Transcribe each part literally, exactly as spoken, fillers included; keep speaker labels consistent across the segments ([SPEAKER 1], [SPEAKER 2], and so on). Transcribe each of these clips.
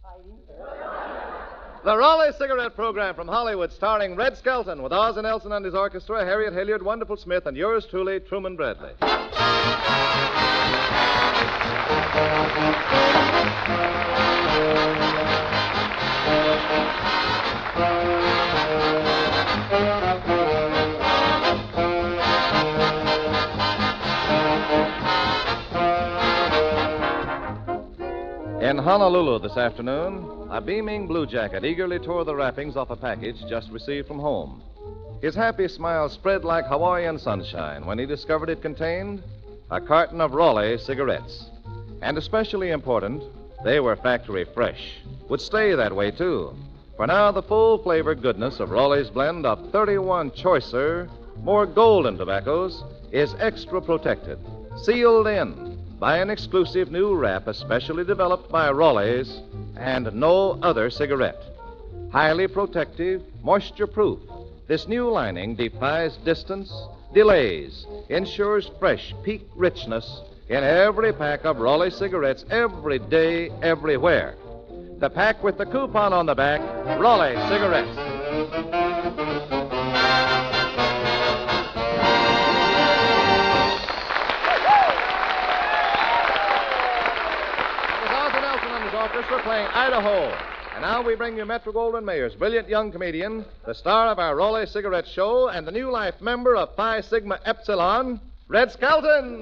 [SPEAKER 1] The Raleigh Cigarette Program from Hollywood, starring Red Skelton with Ozzie Nelson and his orchestra, Harriet Hilliard, Wonderful Smith, and yours truly, Truman Bradley. In Honolulu this afternoon, a beaming blue jacket eagerly tore the wrappings off a package just received from home. His happy smile spread like Hawaiian sunshine when he discovered it contained a carton of Raleigh cigarettes. And especially important, they were factory fresh. Would stay that way, too. For now, the full-flavored goodness of Raleigh's blend of thirty-one choicer, more golden tobaccos is extra protected, sealed in by an exclusive new wrap especially developed by Raleigh's and no other cigarette. Highly protective, moisture-proof, this new lining defies distance, delays, ensures fresh peak richness in every pack of Raleigh cigarettes every day, everywhere. The pack with the coupon on the back, Raleigh cigarettes. Orchestra playing Idaho. And now we bring you Metro-Goldwyn-Mayer's brilliant young comedian, the star of our Raleigh Cigarette Show, and the new life member of Phi Sigma Epsilon, Red Skelton.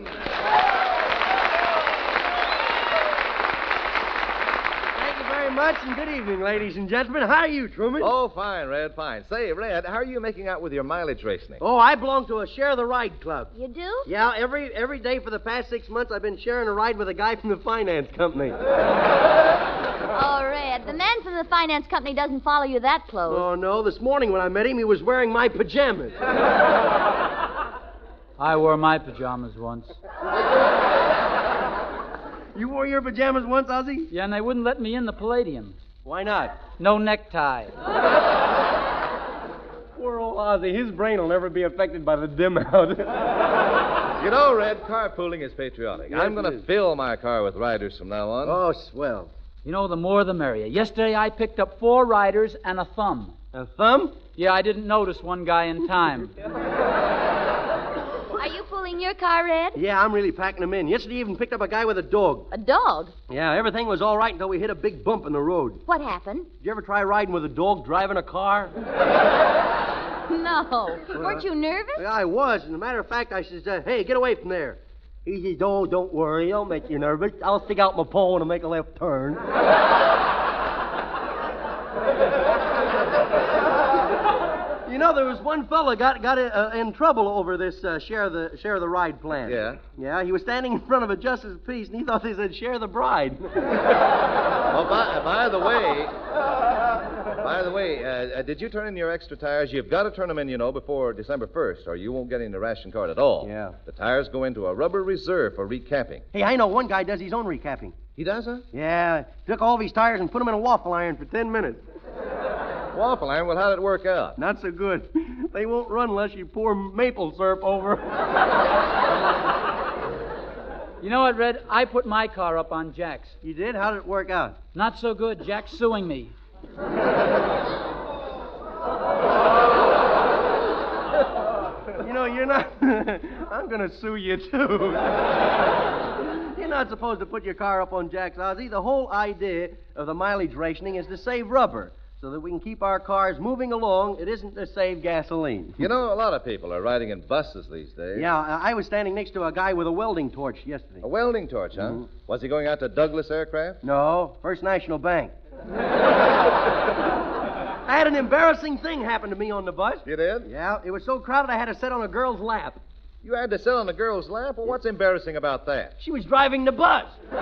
[SPEAKER 2] Thank you very much, and good evening, ladies and gentlemen. How are you, Truman?
[SPEAKER 1] Oh, fine, Red, fine. Say, Red, how are you making out with your mileage rationing?
[SPEAKER 2] Oh, I belong to a Share the Ride club.
[SPEAKER 3] You do?
[SPEAKER 2] Yeah, every every day for the past six months I've been sharing a ride with a guy from the finance company.
[SPEAKER 3] Oh, Red, the man from the finance company doesn't follow you that close.
[SPEAKER 2] Oh, no. This morning when I met him, he was wearing my pajamas.
[SPEAKER 4] I wore my pajamas once.
[SPEAKER 2] You wore your pajamas once, Ozzie?
[SPEAKER 4] Yeah, and they wouldn't let me in the Palladium.
[SPEAKER 2] Why not?
[SPEAKER 4] No necktie.
[SPEAKER 2] Poor old Ozzie. His brain will never be affected by the dim out.
[SPEAKER 1] You know, Red, carpooling is patriotic.
[SPEAKER 2] Yes,
[SPEAKER 1] I'm going
[SPEAKER 2] it
[SPEAKER 1] to
[SPEAKER 2] is.
[SPEAKER 1] fill my car with riders from now on.
[SPEAKER 2] Oh, swell.
[SPEAKER 4] You know, the more the merrier. Yesterday I picked up four riders and a thumb.
[SPEAKER 2] A thumb?
[SPEAKER 4] Yeah, I didn't notice one guy in time.
[SPEAKER 3] Are you pulling your car, Red?
[SPEAKER 2] Yeah, I'm really packing them in. Yesterday even picked up a guy with a dog.
[SPEAKER 3] A dog?
[SPEAKER 2] Yeah, everything was all right until we hit a big bump in the road.
[SPEAKER 3] What happened?
[SPEAKER 2] Did you ever try riding with a dog driving a car?
[SPEAKER 3] No. Weren't you nervous?
[SPEAKER 2] Yeah, I was. As a matter of fact, I said, uh, hey, get away from there. He says, oh, don't worry. I'll make you nervous. I'll stick out my pole and make a left turn. You know, there was one fella got got uh, in trouble over this uh, share the share the ride plan.
[SPEAKER 1] Yeah?
[SPEAKER 2] Yeah, he was standing in front of a justice of peace, and he thought they said share the bride.
[SPEAKER 1] Oh, by, by the way, by the way, uh, uh, did you turn in your extra tires? You've got to turn them in, you know, before December first, or you won't get in the ration card at all.
[SPEAKER 2] Yeah.
[SPEAKER 1] The tires go into a rubber reserve for recapping.
[SPEAKER 2] Hey, I know one guy does his own recapping.
[SPEAKER 1] He does, huh?
[SPEAKER 2] Yeah, took all of his tires and put them in a waffle iron for ten minutes.
[SPEAKER 1] Waffle iron? Well, how'd it work out?
[SPEAKER 2] Not so good. They won't run unless you pour maple syrup over.
[SPEAKER 4] You know what, Red? I put my car up on Jack's.
[SPEAKER 2] You did? How did it work out?
[SPEAKER 4] Not so good. Jack's suing me.
[SPEAKER 2] You know, you're not... I'm going to sue you, too. You're not supposed to put your car up on Jack's, Ozzie. The whole idea of the mileage rationing is to save rubber, so that we can keep our cars moving along. It isn't to save gasoline.
[SPEAKER 1] You know, a lot of people are riding in buses these days.
[SPEAKER 2] Yeah, I I was standing next to a guy with a welding torch yesterday.
[SPEAKER 1] A welding torch, huh?
[SPEAKER 2] Mhm.
[SPEAKER 1] Was he going out to Douglas Aircraft?
[SPEAKER 2] No, First National Bank. I had an embarrassing thing happen to me on the bus.
[SPEAKER 1] You did?
[SPEAKER 2] Yeah, it was so crowded I had to sit on a girl's lap.
[SPEAKER 1] You had to sit on a girl's lap? Well, what's embarrassing about that?
[SPEAKER 2] She was driving the bus.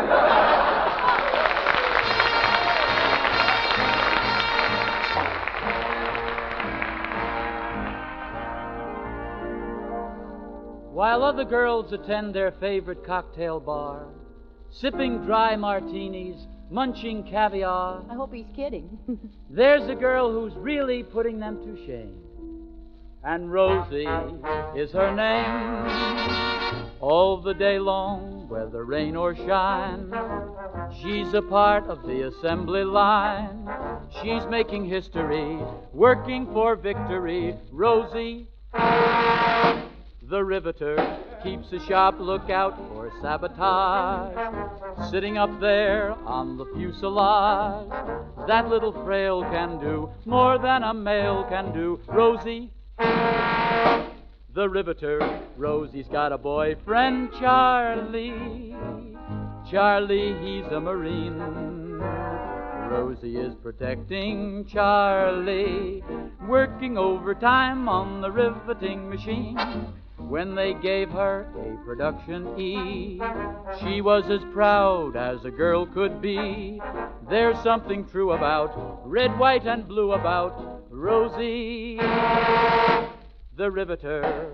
[SPEAKER 4] While other girls attend their favorite cocktail bar, sipping dry martinis, munching caviar,
[SPEAKER 3] I hope he's kidding.
[SPEAKER 4] there's a girl who's really putting them to shame. And Rosie is her name. all the day long, whether rain or shine. She's a part of the assembly line. She's making history, working for victory. Rosie, the riveter, keeps a sharp lookout for sabotage. Sitting up there on the fuselage, that little frail can do more than a male can do. Rosie, the riveter. Rosie's got a boyfriend, Charlie. Charlie, he's a Marine. Rosie is protecting Charlie, working overtime on the riveting machine. When they gave her a production E, she was as proud as a girl could be. There's something true about red, white, and blue about Rosie, the riveter.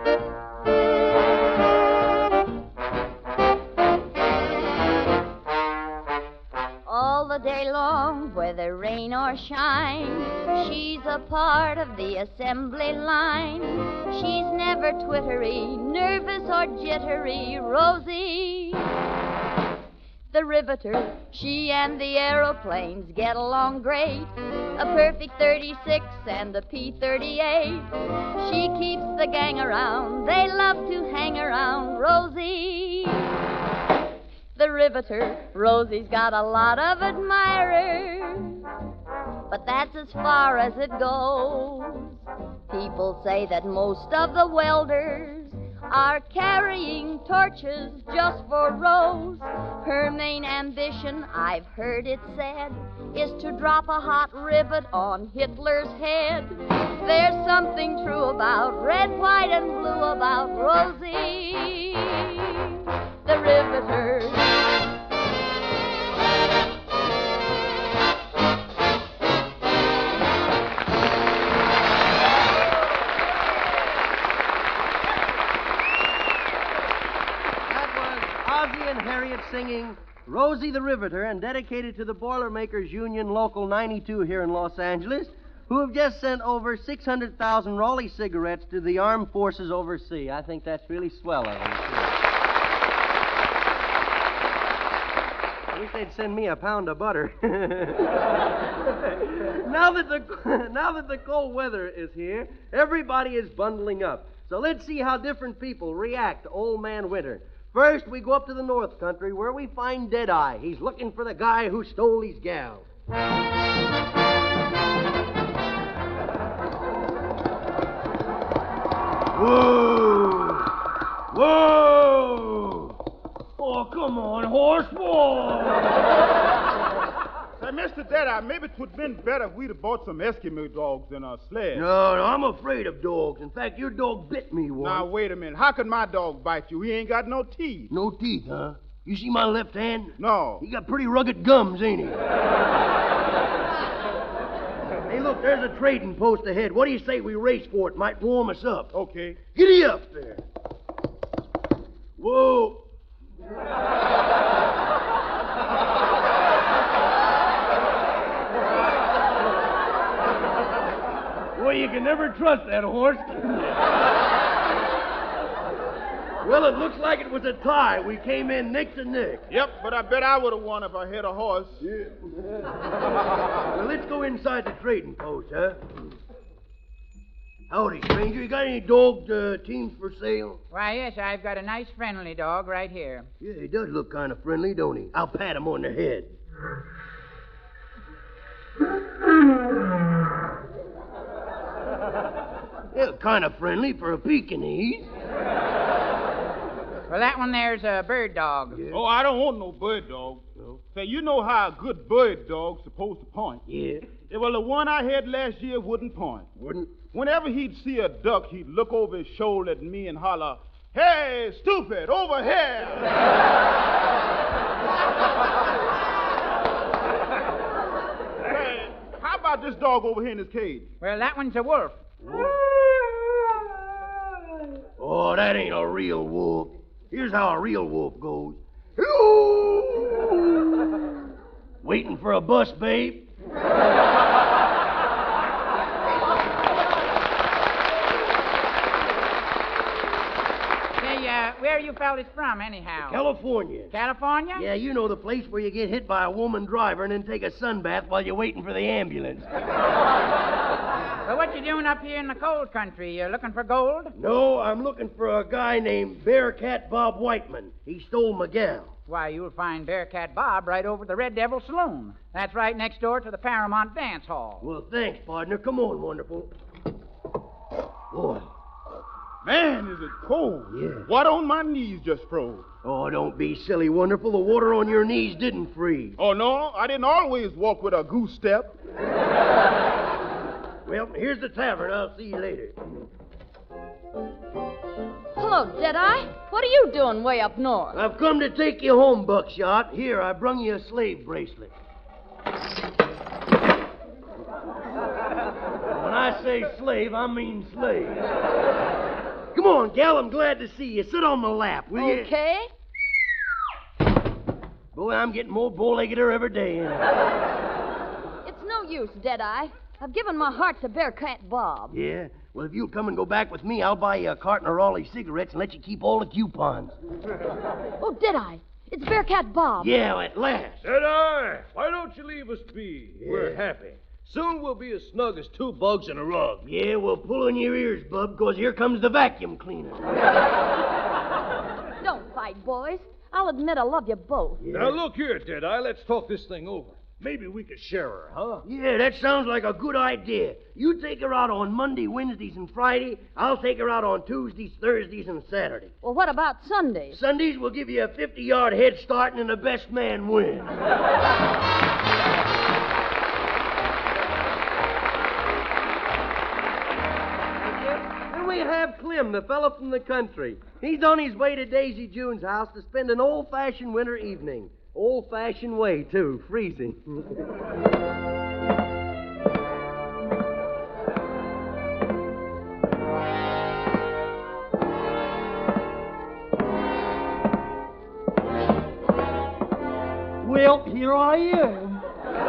[SPEAKER 3] All the day long, whether rain or shine, she's a part of the assembly line. She's never twittery, nervous or jittery. Rosie, the riveter. She and the aeroplanes get along great. A perfect thirty-six and a P thirty-eight. She keeps the gang around. They love to hang around. Rosie, the riveter. Rosie's got a lot of admirers, but that's as far as it goes. People say that most of the welders are carrying torches just for Rose. Her main ambition, I've heard it said, is to drop a hot rivet on Hitler's head. There's something true about red, white, and blue about Rosie, the riveter.
[SPEAKER 2] Harriet singing Rosie the Riveter, and dedicated to the Boilermakers Union Local ninety-two here in Los Angeles, who have just sent over six hundred thousand Raleigh cigarettes to the armed forces overseas. I think that's really swell of them. I wish they'd send me a pound of butter. now that the now that the cold weather is here, everybody is bundling up. So let's see how different people react to Old Man Winter. First, we go up to the North Country, where we find Deadeye. He's looking for the guy who stole his gal. Whoa! Whoa! Oh, come on, horse boy!
[SPEAKER 5] Say, Mister Deadeye, maybe it would have been better if we'd have bought some Eskimo dogs in our sled.
[SPEAKER 2] No, no, I'm afraid of dogs. In fact, your dog bit me once.
[SPEAKER 5] Now, wait a minute. How can my dog bite you? He ain't got no teeth.
[SPEAKER 2] No teeth, huh? You see my left hand?
[SPEAKER 5] No.
[SPEAKER 2] He got pretty rugged gums, ain't he? Hey, look, there's a trading post ahead. What do you say we race for it? Might warm us up.
[SPEAKER 5] Okay.
[SPEAKER 2] Giddy up there. Whoa. Well, you can never trust that horse. Well, it looks like it was a tie. We came in neck to neck.
[SPEAKER 5] Yep, but I bet I would have won if I had a horse.
[SPEAKER 2] Yeah. Well, let's go inside the trading post, huh? Howdy, stranger. You got any dog uh, teams for sale?
[SPEAKER 6] Why, yes, I've got a nice friendly dog right here.
[SPEAKER 2] Yeah, he does look kind of friendly, don't he? I'll pat him on the head. Yeah, kind of friendly for a Pekingese.
[SPEAKER 6] Well, that one there's a bird dog.
[SPEAKER 2] Yeah.
[SPEAKER 5] Oh, I don't want no bird dog.
[SPEAKER 2] No.
[SPEAKER 5] Say, you know how a good bird dog's supposed to point.
[SPEAKER 2] Yeah.
[SPEAKER 5] Yeah, well, the one I had last year wouldn't point.
[SPEAKER 2] Wouldn't?
[SPEAKER 5] Whenever he'd see a duck, he'd look over his shoulder at me and holler, "Hey, stupid, over here!" Hey, how about this dog over here in his cage?
[SPEAKER 6] Well, that one's a wolf.
[SPEAKER 2] Oh, that ain't a real wolf. Here's how a real wolf goes. Waiting for a bus, babe?
[SPEAKER 6] Say, uh, where are you fellas from, anyhow?
[SPEAKER 2] California.
[SPEAKER 6] California?
[SPEAKER 2] Yeah, you know the place where you get hit by a woman driver and then take a sunbath while you're waiting for the ambulance.
[SPEAKER 6] Well, what you doing up here in the cold country? You looking for gold?
[SPEAKER 2] No, I'm looking for a guy named Bearcat Bob Whiteman. He stole my gal.
[SPEAKER 6] Why, you'll find Bearcat Bob right over at the Red Devil Saloon. That's right next door to the Paramount Dance Hall.
[SPEAKER 2] Well, thanks, partner. Come on, wonderful. Boy.
[SPEAKER 5] Man, is it cold.
[SPEAKER 2] Yeah.
[SPEAKER 5] What on my knees just froze?
[SPEAKER 2] Oh, don't be silly, wonderful. The water on your knees didn't freeze.
[SPEAKER 5] Oh, no, I didn't always walk with a goose step.
[SPEAKER 2] Well, here's the tavern. I'll see you later.
[SPEAKER 3] Hello, Deadeye. What are you doing way up north?
[SPEAKER 2] I've come to take you home, Buckshot. Here, I brung you a slave bracelet. When I say slave, I mean slave. Come on, gal, I'm glad to see you. Sit on my lap, will you?
[SPEAKER 3] Okay.
[SPEAKER 2] Boy, I'm getting more bow-leggeder every day. Ain't I?
[SPEAKER 3] It's no use, Deadeye. I've given my heart to Bearcat Bob.
[SPEAKER 2] Yeah? Well, if you'll come and go back with me, I'll buy you a carton of Raleigh cigarettes and let you keep all the coupons.
[SPEAKER 3] Oh, Deadeye. It's Bearcat Bob.
[SPEAKER 2] Yeah, at last.
[SPEAKER 7] Deadeye, why don't you leave us be?
[SPEAKER 2] Yeah.
[SPEAKER 7] We're happy. Soon we'll be as snug as two bugs in a rug.
[SPEAKER 2] Yeah, well, pull in your ears, bub, because here comes the vacuum cleaner.
[SPEAKER 3] Don't fight, boys. I'll admit I love you both.
[SPEAKER 2] Yeah.
[SPEAKER 7] Now look here, Deadeye, let's talk this thing over. Maybe we could share her, huh?
[SPEAKER 2] Yeah, that sounds like a good idea. You take her out on Monday, Wednesdays, and Friday. I'll take her out on Tuesdays, Thursdays, and Saturday.
[SPEAKER 3] Well, what about Sundays?
[SPEAKER 2] Sundays, we'll give you a fifty-yard head start, and the best man wins. Then we have Clem, the fella from the country. He's on his way to Daisy June's house to spend an old-fashioned winter evening. Old-fashioned way, too, freezing. Well, here I am.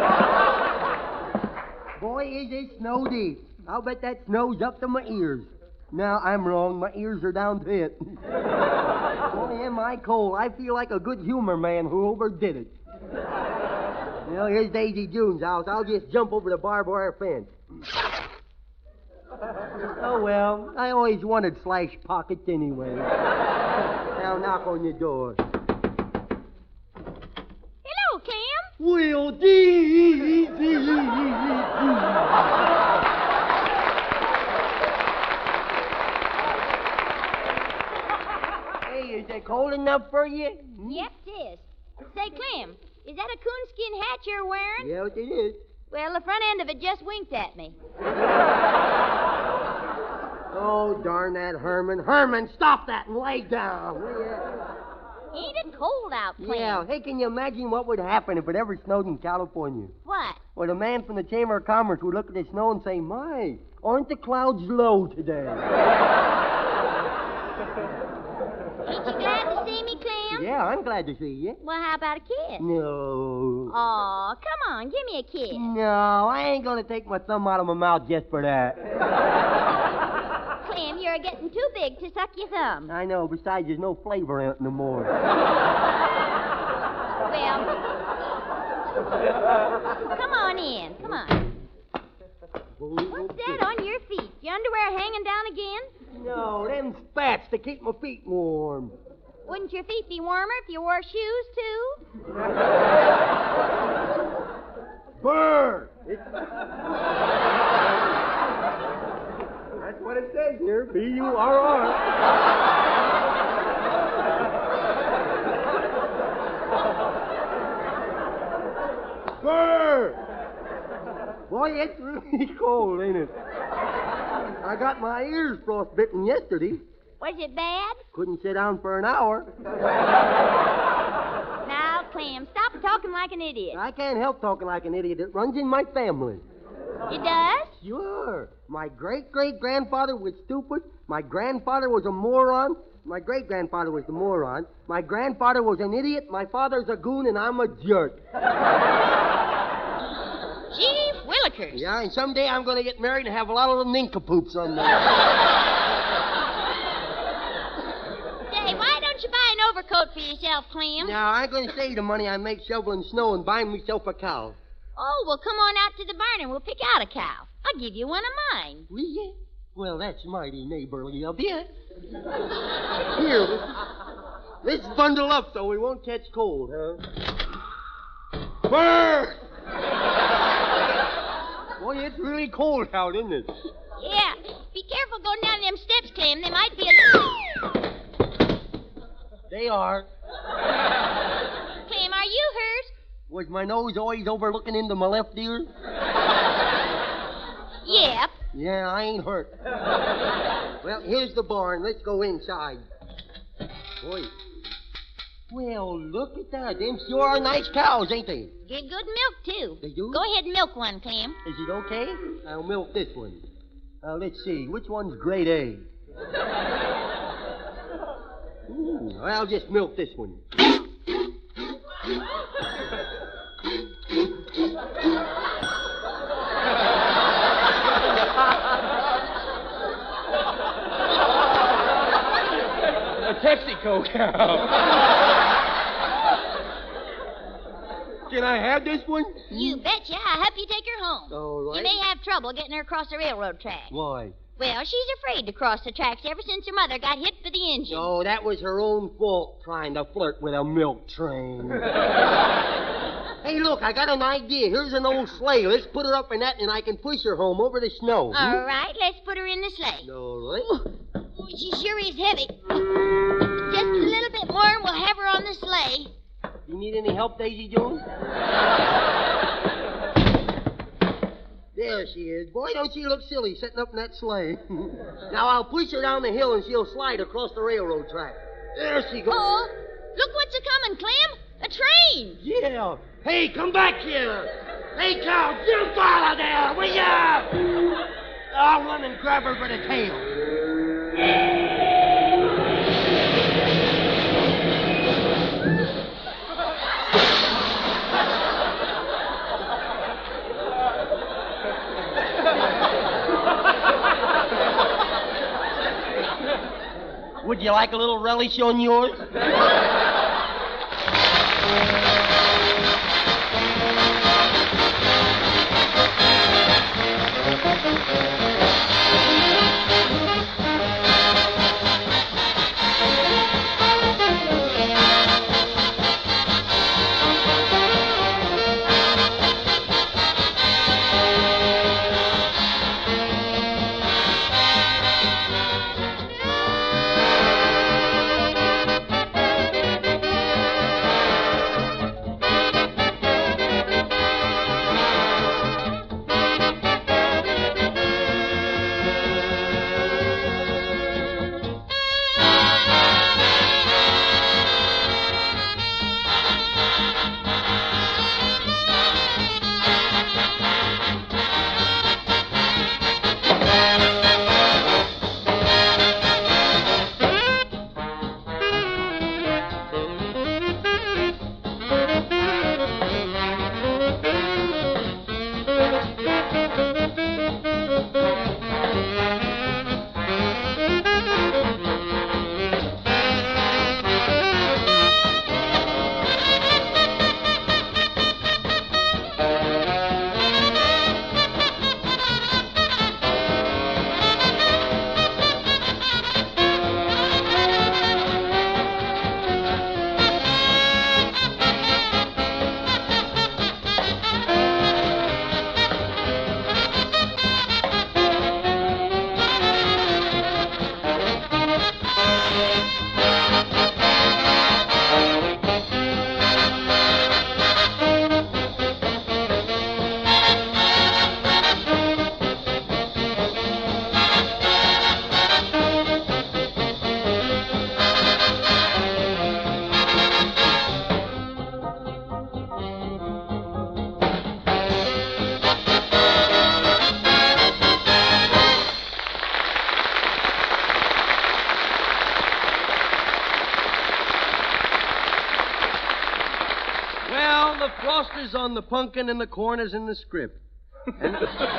[SPEAKER 2] Boy, is it snow deep. I'll bet that snow's up to my ears. No, I'm wrong. My ears are down to it. Boy, am I cold. I feel like a good humor man who overdid it. Well, here's Daisy June's house. I'll just jump over the barbed wire fence. Oh, well, I always wanted slash pockets anyway. Now knock on your door.
[SPEAKER 3] Hello, Clem.
[SPEAKER 2] Well, dee, dee, dee. Is it cold enough for you?
[SPEAKER 3] Yep, it is. Say, Clem, is that a coonskin hat you're wearing?
[SPEAKER 2] Yes, it is.
[SPEAKER 3] Well, the front end of it just winked at me.
[SPEAKER 2] Oh, darn that Herman. Herman, stop that and lay down, will you?
[SPEAKER 3] Ain't it cold out, Clem?
[SPEAKER 2] Yeah. Hey, can you imagine what would happen if it ever snowed in California?
[SPEAKER 3] What?
[SPEAKER 2] Well, the man from the Chamber of Commerce would look at the snow and say, my, aren't the clouds low today?
[SPEAKER 3] Ain't you glad to see me, Clem?
[SPEAKER 2] Yeah, I'm glad to see you.
[SPEAKER 3] Well, how about a kiss?
[SPEAKER 2] No.
[SPEAKER 3] Aw, come on, give me a kiss.
[SPEAKER 2] No, I ain't gonna take my thumb out of my mouth just for that.
[SPEAKER 3] Clem, you're getting too big to suck your thumb.
[SPEAKER 2] I know, besides, there's no flavor in it no more.
[SPEAKER 3] Well, come on in, come on. What's that on your feet? Your underwear hanging down again?
[SPEAKER 2] No, them spats to keep my feet warm.
[SPEAKER 3] Wouldn't your feet be warmer if you wore shoes, too?
[SPEAKER 2] Burr! That's what it says here, B U R R. Burr! Boy, it's really cold, ain't it? I got my ears frostbitten yesterday.
[SPEAKER 3] Was it bad?
[SPEAKER 2] Couldn't sit down for an hour.
[SPEAKER 3] Now, Clem, stop talking like an idiot.
[SPEAKER 2] I can't help talking like an idiot. It runs in my family.
[SPEAKER 3] It does?
[SPEAKER 2] Sure. My great-great-grandfather was stupid. My grandfather was a moron. My great-grandfather was the moron. My grandfather was an idiot. My father's a goon, and I'm a jerk.
[SPEAKER 3] Gee willikers.
[SPEAKER 2] Yeah, and someday I'm going to get married and have a lot of little nincompoops on there.
[SPEAKER 3] Say, why don't you coat for yourself, Clem.
[SPEAKER 2] Now, I'm going to save the money I make shoveling snow and buying myself a cow.
[SPEAKER 3] Oh, well, come on out to the barn and we'll pick out a cow. I'll give you one of mine.
[SPEAKER 2] Will you? Well, that's mighty neighborly of you. Here, let's bundle up so we won't catch cold, huh? Brr! Boy, it's really cold out, isn't it?
[SPEAKER 3] Yeah. Be careful going down them steps, Clem. They might be a little...
[SPEAKER 2] They are.
[SPEAKER 3] Clem, are you hurt?
[SPEAKER 2] Was my nose always overlooking into my left ear?
[SPEAKER 3] Yep.
[SPEAKER 2] Yeah, I ain't hurt. Well, here's the barn. Let's go inside. Boy. Well, look at that. Them sure are nice cows, ain't they?
[SPEAKER 3] Give good milk, too.
[SPEAKER 2] They do?
[SPEAKER 3] Go ahead and milk one, Clem.
[SPEAKER 2] Is it okay? I'll milk this one. Uh, let's see. Which one's grade A? Ooh, I'll just milk this one.
[SPEAKER 8] A Texaco cow.
[SPEAKER 2] Can I have this one?
[SPEAKER 3] You betcha. I'll help you take her home.
[SPEAKER 2] All right.
[SPEAKER 3] You may have trouble getting her across the railroad track.
[SPEAKER 2] Why?
[SPEAKER 3] Well, she's afraid to cross the tracks ever since her mother got hit by the engine.
[SPEAKER 2] Oh, that was her own fault, trying to flirt with a milk train. Hey, look, I got an idea. Here's an old sleigh. Let's put her up in that, and I can push her home over the snow.
[SPEAKER 3] All right, let's put her in the sleigh.
[SPEAKER 2] All right.
[SPEAKER 3] Oh, she sure is heavy. Just a little bit more, and we'll have her on the sleigh.
[SPEAKER 2] You need any help, Daisy Jones? There she is. Boy, don't she look silly sitting up in that sleigh. Now, I'll push her down the hill, and she'll slide across the railroad track. There she goes.
[SPEAKER 3] Oh, look what's a-coming, Clem. A train.
[SPEAKER 2] Yeah. Hey, come back here. Hey, cow, jump out of there, will ya? I'll run and grab her by the tail. Would you like a little relish on yours? Froster's on the pumpkin and the corn is in the script. And,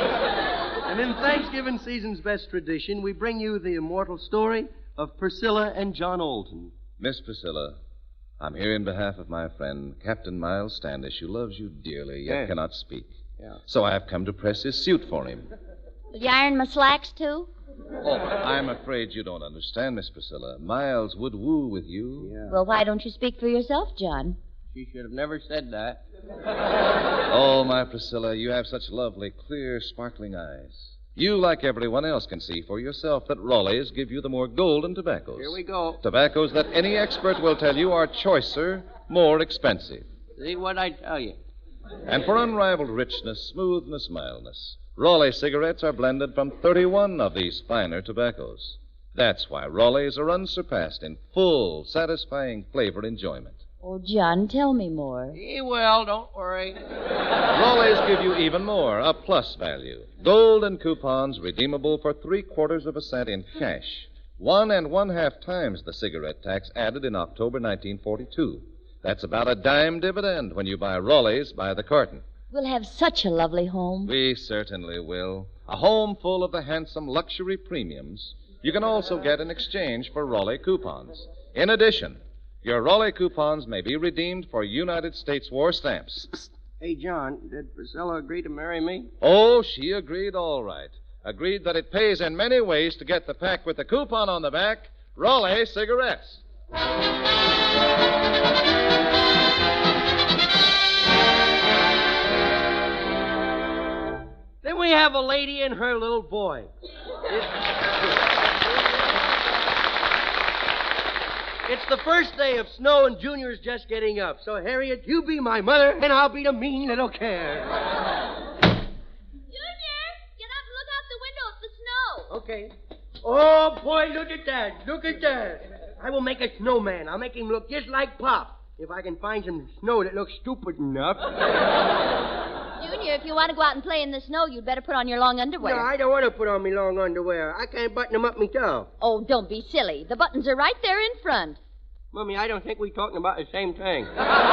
[SPEAKER 2] and in Thanksgiving season's best tradition, we bring you the immortal story of Priscilla and John Alton.
[SPEAKER 1] Miss Priscilla, I'm here in behalf of my friend, Captain Miles Standish, who loves you dearly, yet
[SPEAKER 2] Yeah.
[SPEAKER 1] cannot speak.
[SPEAKER 2] Yeah.
[SPEAKER 1] So I have come to press his suit for him.
[SPEAKER 3] Will you iron my slacks, too?
[SPEAKER 1] Oh, I'm afraid you don't understand, Miss Priscilla. Miles would woo with you.
[SPEAKER 2] Yeah.
[SPEAKER 3] Well, why don't you speak for yourself, John?
[SPEAKER 2] She should have never said that.
[SPEAKER 1] Oh, my Priscilla, you have such lovely, clear, sparkling eyes. You, like everyone else, can see for yourself that Raleigh's give you the more golden tobaccos.
[SPEAKER 2] Here we go.
[SPEAKER 1] Tobaccos that any expert will tell you are choicer, more expensive.
[SPEAKER 2] See what I tell you.
[SPEAKER 1] And for unrivaled richness, smoothness, mildness, Raleigh cigarettes are blended from thirty-one of these finer tobaccos. That's why Raleigh's are unsurpassed in full, satisfying flavor enjoyment.
[SPEAKER 3] Oh, John, tell me more.
[SPEAKER 2] He will, don't worry.
[SPEAKER 1] Raleigh's give you even more, a plus value. Golden coupons redeemable for three quarters of a cent in cash. One and one half times the cigarette tax added in October nineteen forty-two. That's about a dime dividend when you buy Raleigh's by the carton.
[SPEAKER 3] We'll have such a lovely home.
[SPEAKER 1] We certainly will. A home full of the handsome luxury premiums you can also get in exchange for Raleigh coupons. In addition, your Raleigh coupons may be redeemed for United States war stamps.
[SPEAKER 2] Hey, John, did Priscilla agree to marry me?
[SPEAKER 1] Oh, she agreed all right. Agreed that it pays in many ways to get the pack with the coupon on the back, Raleigh cigarettes.
[SPEAKER 2] Then we have a lady and her little boy. It- It's the first day of snow, and Junior's just getting up. So, Harriet, you be my mother, and I'll be the mean little care.
[SPEAKER 3] Junior, get up and look out the window at the snow.
[SPEAKER 2] Okay. Oh, boy, look at that. Look at that. I will make a snowman. I'll make him look just like Pop. If I can find some snow that looks stupid enough.
[SPEAKER 3] Junior, if you want to go out and play in the snow, you'd better put on your long underwear.
[SPEAKER 2] No, I don't want to put on me long underwear. I can't button them up myself.
[SPEAKER 3] Oh, don't be silly. The buttons are right there in front.
[SPEAKER 2] Mummy, I don't think we're talking about the same thing.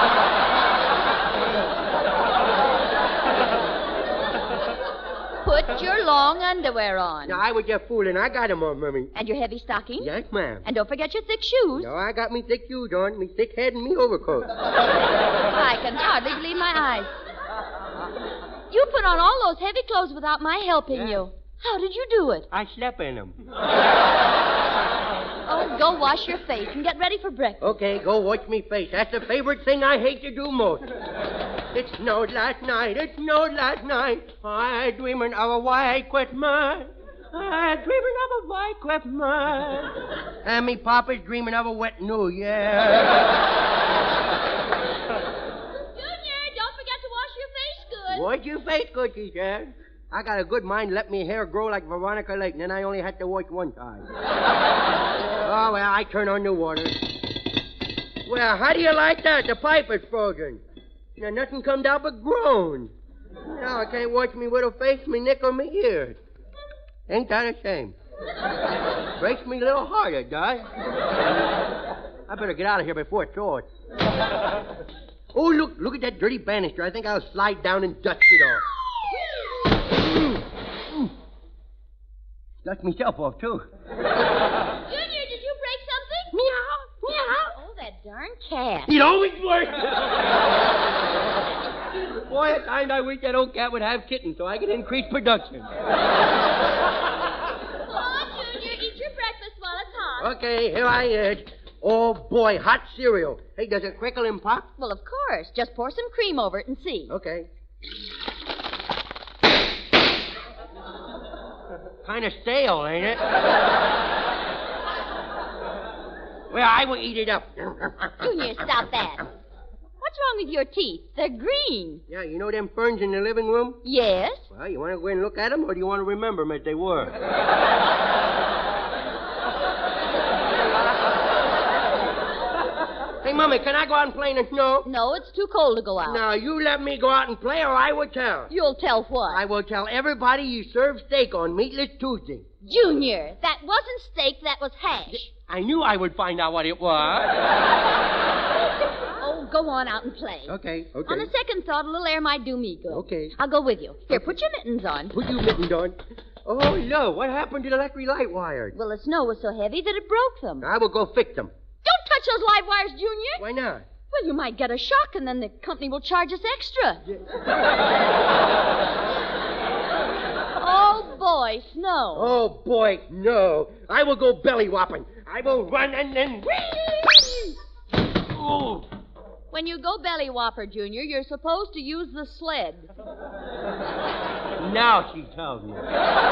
[SPEAKER 3] Put your long underwear on.
[SPEAKER 2] No, I was just fooling. I got 'em on, Mummy.
[SPEAKER 3] And your heavy stockings.
[SPEAKER 2] Yes, ma'am.
[SPEAKER 3] And don't forget your thick shoes.
[SPEAKER 2] No, I got me thick shoes on, me thick head and me overcoat.
[SPEAKER 3] I can hardly believe my eyes. You put on all those heavy clothes without my helping
[SPEAKER 2] Yeah.
[SPEAKER 3] you. How did you do it?
[SPEAKER 2] I slept in 'em.
[SPEAKER 3] Oh, go wash your face and get ready for breakfast.
[SPEAKER 2] Okay, go wash me face. That's the favorite thing I hate to do most. It snowed last night. It snowed last night. I dreaming of a white Christmas. I dreaming of a white Christmas. And me papa's dreaming of a wet New Year.
[SPEAKER 3] Junior, don't forget to wash your face good.
[SPEAKER 2] Wash your face good, she said. I got a good mind to let me hair grow like Veronica Lake, and then I only had to wash one time. Oh, well, I turn on the water. Well, how do you like that? The pipe is frozen. Now, nothing comes out but groans. Now I can't wash me little face, me neck, or me ears. Ain't that a shame? Breaks me little heart, it does. I better get out of here before it thaws. Oh, look, look at that dirty banister. I think I'll slide down and dust it off. Dust myself off, too.
[SPEAKER 3] Junior, did you break something?
[SPEAKER 2] Meow, meow.
[SPEAKER 3] Oh, that darn cat.
[SPEAKER 2] It always works. Boy, at times I wish that old cat would have kittens so I could increase production.
[SPEAKER 3] Come on, Junior, eat your breakfast while it's hot.
[SPEAKER 2] Okay, here I is. Oh, boy, hot cereal. Hey, does it crackle and pop?
[SPEAKER 3] Well, of course. Just pour some cream over it and see.
[SPEAKER 2] Okay. Kind of stale, ain't it? Well, I will eat it up.
[SPEAKER 3] Junior, stop that. What's wrong with your teeth? They're green.
[SPEAKER 2] Yeah, you know them ferns in the living room?
[SPEAKER 3] Yes.
[SPEAKER 2] Well, you want to go in and look at them, or do you want to remember them as they were? Hey, Mummy, can I go out and play in the snow?
[SPEAKER 3] No, it's too cold to go out.
[SPEAKER 2] Now, you let me go out and play, or I will tell.
[SPEAKER 3] You'll tell what?
[SPEAKER 2] I will tell everybody you served steak on Meatless Tuesday.
[SPEAKER 3] Junior, that wasn't steak, that was hash.
[SPEAKER 2] I knew I would find out what it was.
[SPEAKER 3] Oh, go on out and play.
[SPEAKER 2] Okay, okay.
[SPEAKER 3] On a second thought, a little air might do me good.
[SPEAKER 2] Okay.
[SPEAKER 3] I'll go with you. Here, put your mittens on.
[SPEAKER 2] Put you mittens on. Oh, no, what happened to the electric light wires?
[SPEAKER 3] Well, the snow was so heavy that it broke them.
[SPEAKER 2] I will go fix them.
[SPEAKER 3] Don't touch those live wires, Junior.
[SPEAKER 2] Why not?
[SPEAKER 3] Well, you might get a shock, and then the company will charge us extra. Oh, boy, Snow.
[SPEAKER 2] Oh, boy, no. I will go belly whopping. I will run and then... Whee! Oh.
[SPEAKER 3] When you go belly whopper, Junior, you're supposed to use the sled.
[SPEAKER 2] Now she tells me.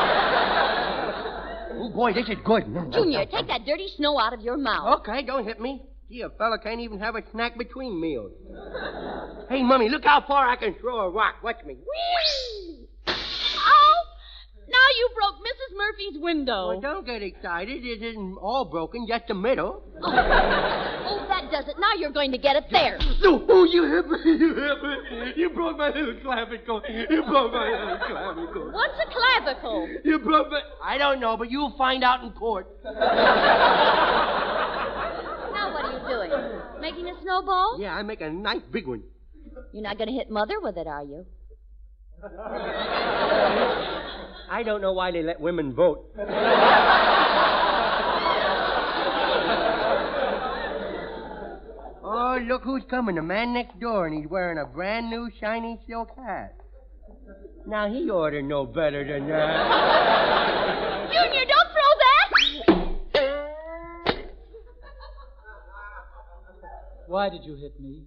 [SPEAKER 2] Oh, boy, this is good.
[SPEAKER 3] Junior, take that dirty snow out of your mouth.
[SPEAKER 2] Okay, don't hit me. Gee, a fella can't even have a snack between meals. Hey, Mummy, look how far I can throw a rock. Watch me. Whee!
[SPEAKER 3] Oh! Now you broke Missus Murphy's window.
[SPEAKER 2] Well, don't get excited. It isn't all broken, just the middle.
[SPEAKER 3] Oh, oh that does it. Now you're going to get it there.
[SPEAKER 2] No, oh, you hit me. You hit me. You broke my little clavicle. You broke my little clavicle.
[SPEAKER 3] What's a clavicle?
[SPEAKER 2] You broke my... I don't know, but you'll find out in court.
[SPEAKER 3] Now what are you doing? Making a snowball?
[SPEAKER 2] Yeah, I make a nice big one.
[SPEAKER 3] You're not going to hit Mother with it, are you?
[SPEAKER 2] I don't know why they let women vote. Oh, look who's coming. The man next door, and he's wearing a brand new shiny silk hat. Now, he ought to know better than that.
[SPEAKER 3] Junior, don't throw that!
[SPEAKER 4] Why did you hit me?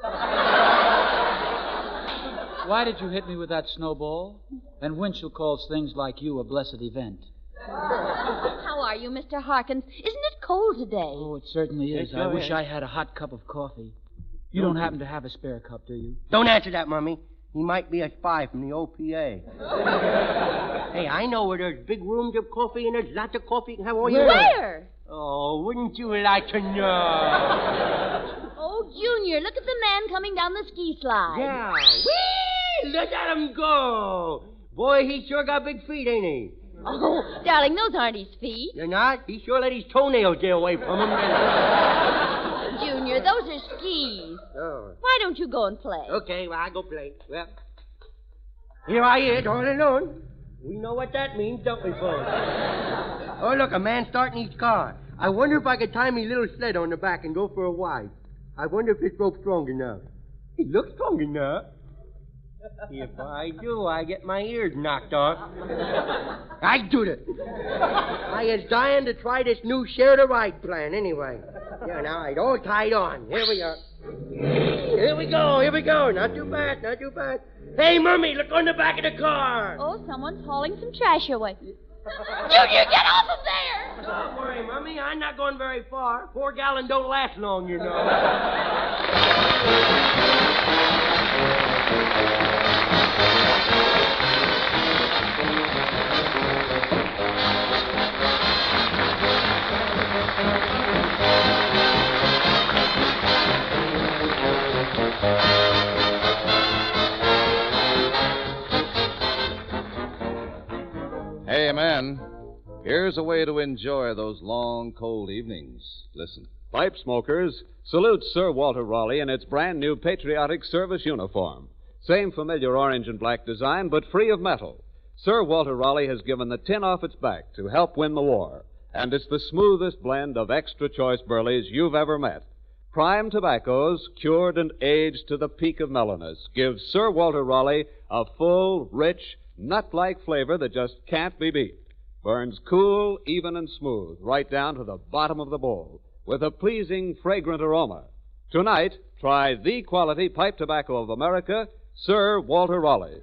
[SPEAKER 4] Why did you hit me with that snowball? And Winchell calls things like you a blessed event.
[SPEAKER 3] How are you, Mister Harkins? Isn't it cold today?
[SPEAKER 4] Oh, it certainly is.
[SPEAKER 2] It
[SPEAKER 4] I
[SPEAKER 2] sure
[SPEAKER 4] wish
[SPEAKER 2] is.
[SPEAKER 4] I had a hot cup of coffee. You don't happen to have a spare cup, do you?
[SPEAKER 2] Don't answer that, Mummy. He might be a spy from the O P A. Hey, I know where there's big rooms of coffee and there's lots of coffee you can have all year.
[SPEAKER 3] Where?
[SPEAKER 2] Oh, wouldn't you like to know?
[SPEAKER 3] Oh, Junior, look at the man coming down the ski slide.
[SPEAKER 2] Yeah. Whee! Look at him go. Boy, he sure got big feet, ain't he?
[SPEAKER 3] Oh, darling, those aren't his feet.
[SPEAKER 2] You're not? He sure let his toenails get away from him.
[SPEAKER 3] Junior, those are skis.
[SPEAKER 2] Oh.
[SPEAKER 3] Why don't you go and play?
[SPEAKER 2] Okay, well, I'll go play. Well, here I is, all alone. We know what that means, don't we, folks? Oh, look, a man starting his car. I wonder if I could tie me little sled on the back and go for a ride. I wonder if this rope's strong enough. It looks strong enough. If I do, I get my ears knocked off. I do it. I is dying to try this new share the ride plan anyway. Yeah, now it's all tied on. Here we are. Here we go, here we go. Not too bad, not too bad. Hey, Mummy, look on the back of the car.
[SPEAKER 3] Oh, someone's hauling some trash away. Junior, get off of there!
[SPEAKER 2] Don't worry, Mummy. I'm not going very far. Four gallon don't last long, you know.
[SPEAKER 1] Hey, man, here's a way to enjoy those long, cold evenings. Listen.
[SPEAKER 9] Pipe smokers, salute Sir Walter Raleigh in its brand new patriotic service uniform. Same familiar orange and black design, but free of metal. Sir Walter Raleigh has given the tin off its back to help win the war. And it's the smoothest blend of extra choice burleys you've ever met. Prime tobaccos, cured and aged to the peak of mellowness, give Sir Walter Raleigh a full, rich, nut-like flavor that just can't be beat. Burns cool, even, and smooth, right down to the bottom of the bowl, with a pleasing, fragrant aroma. Tonight, try the quality pipe tobacco of America, Sir Walter Raleigh.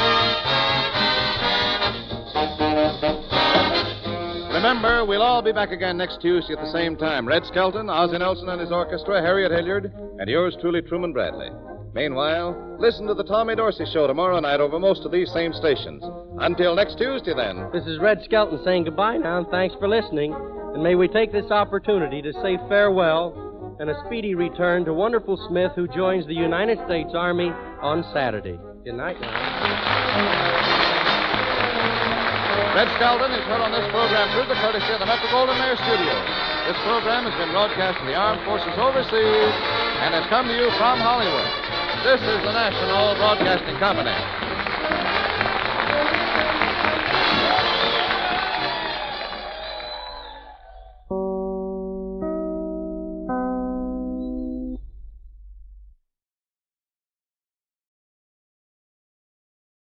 [SPEAKER 1] Remember, we'll all be back again next Tuesday at the same time. Red Skelton, Ozzie Nelson and his orchestra, Harriet Hilliard, and yours truly, Truman Bradley. Meanwhile, listen to the Tommy Dorsey Show tomorrow night over most of these same stations. Until next Tuesday, then.
[SPEAKER 2] This is Red Skelton saying goodbye now, and thanks for listening. And may we take this opportunity to say farewell and a speedy return to Wonderful Smith, who joins the United States Army on Saturday. Good night now.
[SPEAKER 1] Red Skelton is heard on this program through the courtesy of the Metro Golden Mayer Studios. This program has been broadcast in the Armed Forces overseas and has come to you from Hollywood. This is the National Broadcasting Company.